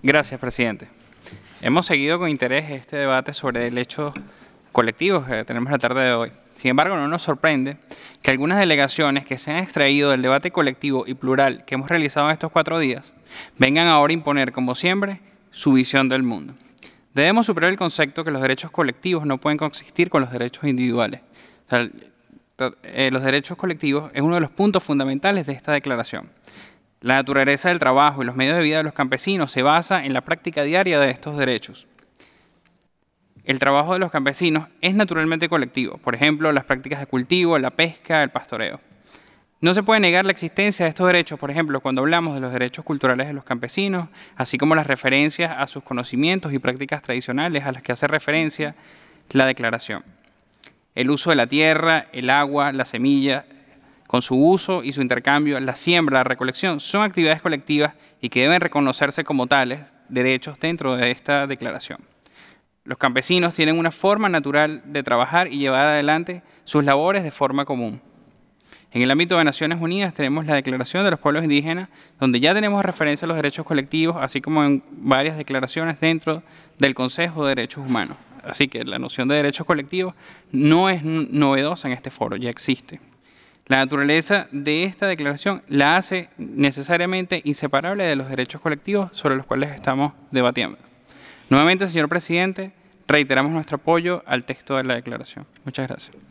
Gracias, presidente. Hemos seguido con interés este debate sobre derechos colectivos que tenemos la tarde de hoy. Sin embargo, no nos sorprende que algunas delegaciones que se han extraído del debate colectivo y plural que hemos realizado en estos 4 días vengan ahora a imponer, como siempre, su visión del mundo. Debemos superar el concepto que los derechos colectivos no pueden coexistir con los derechos individuales. Los derechos colectivos es uno de los puntos fundamentales de esta declaración. La naturaleza del trabajo y los medios de vida de los campesinos se basa en la práctica diaria de estos derechos. El trabajo de los campesinos es naturalmente colectivo, por ejemplo, las prácticas de cultivo, la pesca, el pastoreo. No se puede negar la existencia de estos derechos, por ejemplo, cuando hablamos de los derechos culturales de los campesinos, así como las referencias a sus conocimientos y prácticas tradicionales a las que hace referencia la declaración. El uso de la tierra, el agua, la semilla, con su uso y su intercambio, la siembra, la recolección, son actividades colectivas y que deben reconocerse como tales derechos dentro de esta declaración. Los campesinos tienen una forma natural de trabajar y llevar adelante sus labores de forma común. En el ámbito de Naciones Unidas tenemos la Declaración de los Pueblos Indígenas, donde ya tenemos referencia a los derechos colectivos, así como en varias declaraciones dentro del Consejo de Derechos Humanos. Así que la noción de derechos colectivos no es novedosa en este foro, ya existe. La naturaleza de esta declaración la hace necesariamente inseparable de los derechos colectivos sobre los cuales estamos debatiendo. Nuevamente, señor presidente, reiteramos nuestro apoyo al texto de la declaración. Muchas gracias.